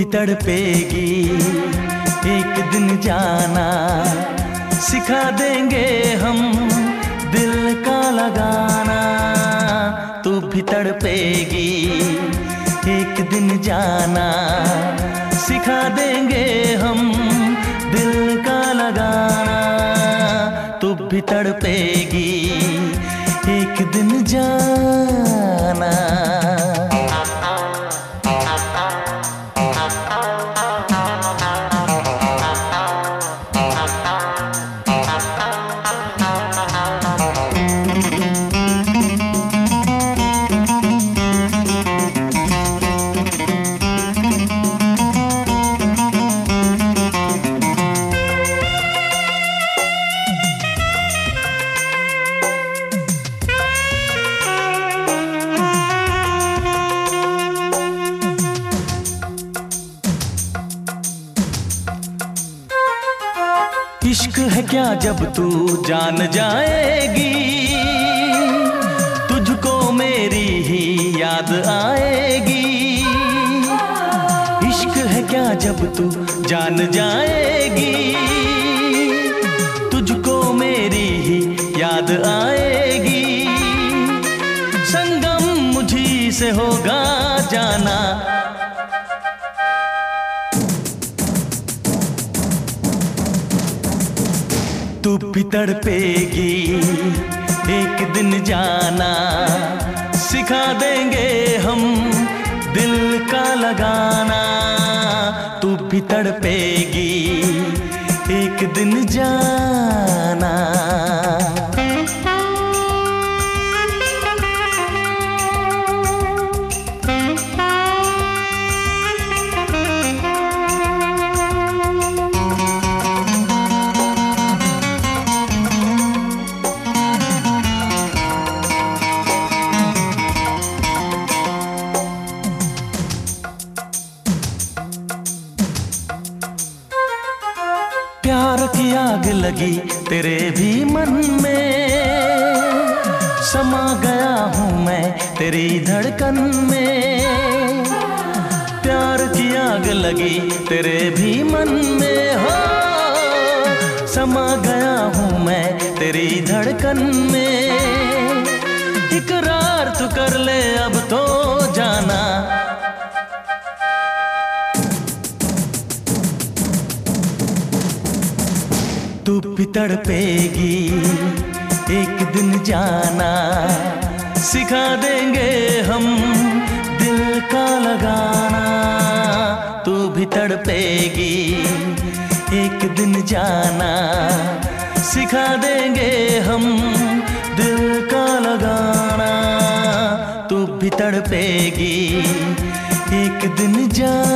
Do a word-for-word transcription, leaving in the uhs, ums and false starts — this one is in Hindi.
तड़पेगी एक दिन जाना, सिखा देंगे हम दिल का लगाना। तू भी तड़पेगी एक दिन जाना, सिखा देंगे हम दिल का लगाना। तू भी तड़पेगी एक दिन जाना। इश्क है क्या जब तू जान जाएगी, तुझको मेरी ही याद आएगी। इश्क है क्या जब तू जान जाएगी, तुझको मेरी ही याद आएगी। संगम मुझी से होगा जाना, तू भी तड़पेगी एक दिन जाना। सिखा देंगे हम दिल का लगाना। तू भी तड़पेगी एक दिन जाना। प्यार की आग लगी तेरे भी मन में, समा गया हूँ मैं तेरी धड़कन में। प्यार की आग लगी तेरे भी मन में, हो समा गया हूँ मैं तेरी धड़कन में। इकरार तू कर ले अब तो जाना, तू भी तड़पेगी एक दिन जाना। सिखा देंगे हम दिल का लगाना। तू भी तड़पेगी एक दिन जाना, सिखा देंगे हम दिल का लगाना। तू भी तड़पेगी एक दिन जाना।